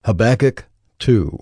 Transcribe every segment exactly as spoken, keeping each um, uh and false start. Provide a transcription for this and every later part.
Habakkuk two.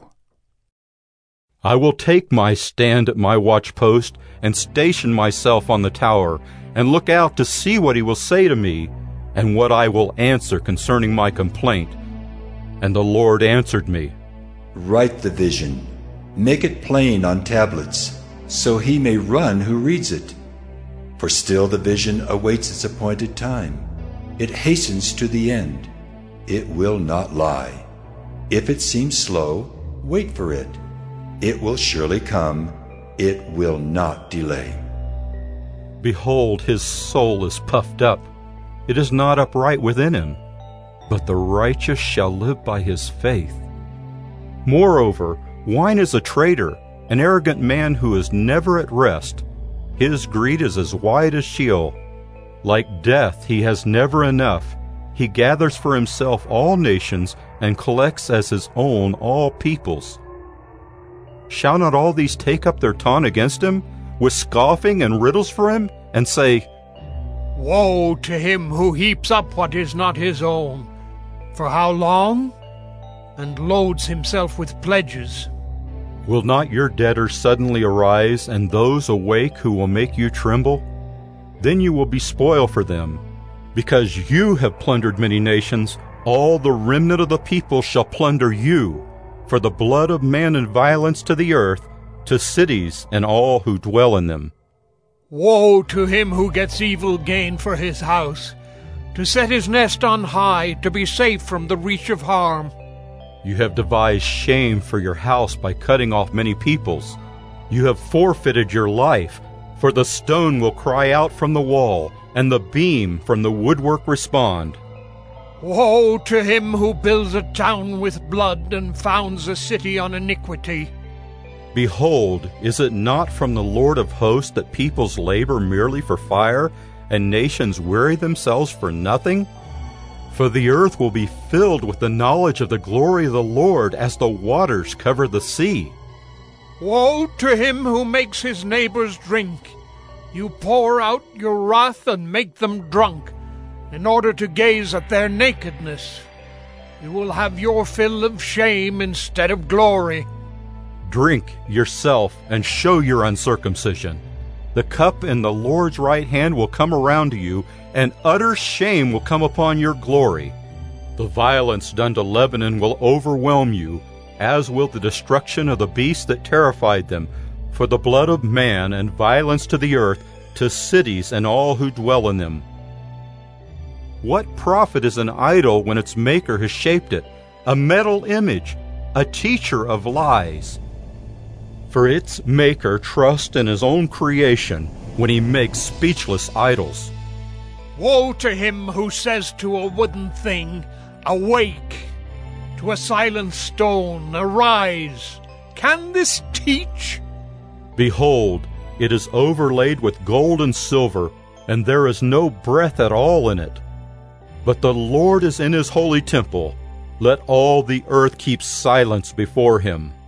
I will take my stand at my watchpost and station myself on the tower, and look out to see what he will say to me, and what I will answer concerning my complaint. And the Lord answered me, Write the vision, make it plain on tablets, so he may run who reads it. For still the vision awaits its appointed time. It hastens to the end. It will not lie. If it seems slow, wait for it. It will surely come. It will not delay. Behold, his soul is puffed up. It is not upright within him. But the righteous shall live by his faith. Moreover, wine is a traitor, an arrogant man who is never at rest. His greed is as wide as Sheol. Like death, he has never enough. He gathers for himself all nations and collects as his own all peoples. Shall not all these take up their taunt against him, with scoffing and riddles for him, and say, Woe to him who heaps up what is not his own! For how long? And loads himself with pledges. Will not your debtors suddenly arise, and those awake who will make you tremble? Then you will be spoil for them. Because you have plundered many nations, all the remnant of the people shall plunder you, for the blood of man and violence to the earth, to cities and all who dwell in them. Woe to him who gets evil gain for his house, to set his nest on high, to be safe from the reach of harm. You have devised shame for your house by cutting off many peoples. You have forfeited your life, for the stone will cry out from the wall, and the beam from the woodwork respond. Woe to him who builds a town with blood and founds a city on iniquity. Behold, is it not from the Lord of hosts that peoples labor merely for fire, and nations weary themselves for nothing? For the earth will be filled with the knowledge of the glory of the Lord as the waters cover the sea. Woe to him who makes his neighbors drink. You pour out your wrath and make them drunk, in order to gaze at their nakedness. You will have your fill of shame instead of glory. Drink yourself and show your uncircumcision. The cup in the Lord's right hand will come around to you, and utter shame will come upon your glory. The violence done to Lebanon will overwhelm you, as will the destruction of the beasts that terrified them, for the blood of man and violence to the earth, to cities and all who dwell in them. What profit is an idol when its maker has shaped it, a metal image, a teacher of lies? For its maker trusts in his own creation when he makes speechless idols. Woe to him who says to a wooden thing, Awake! To a silent stone, Arise! Can this teach? Behold, it is overlaid with gold and silver, and there is no breath at all in it. But the Lord is in his holy temple. Let all the earth keep silence before him.